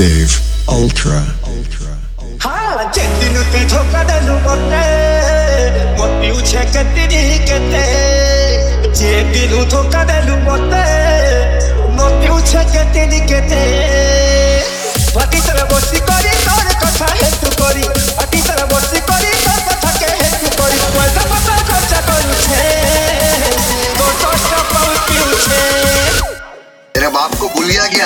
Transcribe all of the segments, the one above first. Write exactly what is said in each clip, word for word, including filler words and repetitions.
Dave Ultra. हाँ जेतिनु ते धोखा देलु मते मोती उछे केतिनी केते जेतिनु धोखा देलु मते मोती उछे केतिनी केते बाकी तरह बसी करी तोर कथा हेतु करी बाकी तरह बसी करी तोर कथा के हेतु करी पैसा पता खर्चा करू छे तो दोस्त पाउ पिउ छे तेरे बाप को भूलिया गया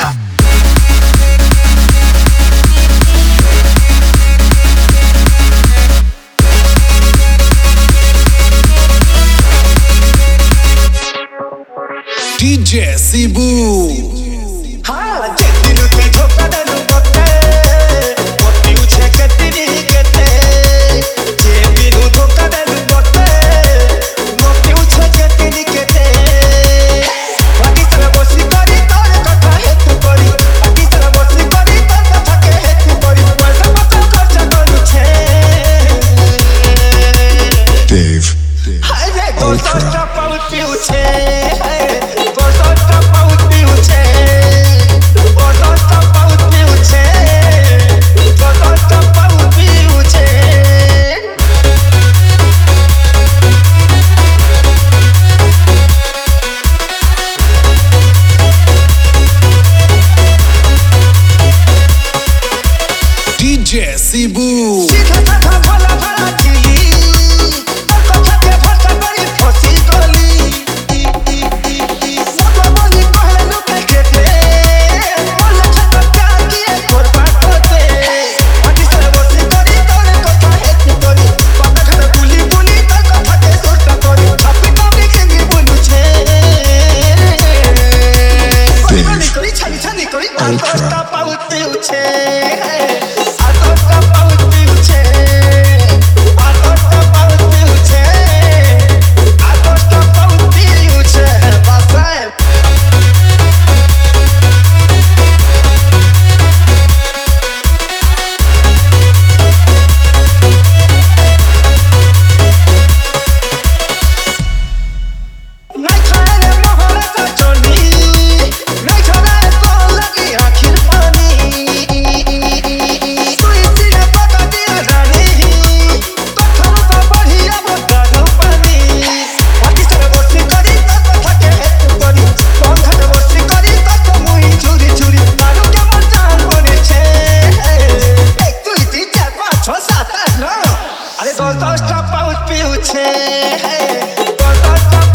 D J Cebu. हाँ जेतिनु ते धोखा देलु मते मोती उछे केतिनी केते जेतिनु धोखा देलु मते मोती उछे केतिनी केते बाकी तरह बसी करी तोर कथा हेतु करी बाकी तरह बसी करी तोर कथा के हेतु करी पैसा पता खर्चा करू छे Dave हाय रे दोस्त Ultra. पाउ पिउ छे दोस्त पाउ पिउ छे दोस्त पाउ पिउ छे दोस्त पाउ पिउ छे D J Cebu. सीधा साधा भला भला चिली और कथा के भरसा करी फसी गली सब बोली कहले लुके केते बोले छता प्यार किए बर्बाद होते बाकी तरह बसी करी तोरे कथा हेतु करी बात घर बुली बुली तोर कथा के सोटा करी छपी टपी के बोलू छे बोली करी छानी छानी करी आतोस्ता पाउते उछे आतोस्ता पाउते उछे आतोस्ता पाउते उछे आतोस्ता पाउते उछे बासाए नहीं खाने मोहरा सा चोली नहीं खाने को लगी आखिर पानी तू इसी ने पता दिया रानी कथा सा बढ़िया बता दो पानी बाकी तरह बसी करी तो कथा के हेतु करी कौन घर बसी करी तो मुई चुरी चुरी मारू के मन जान बने छे एक दुई तीन चार पाँच छह सात आठ नौ अरे दस दस टा पाउच पिउ छे दस दस टा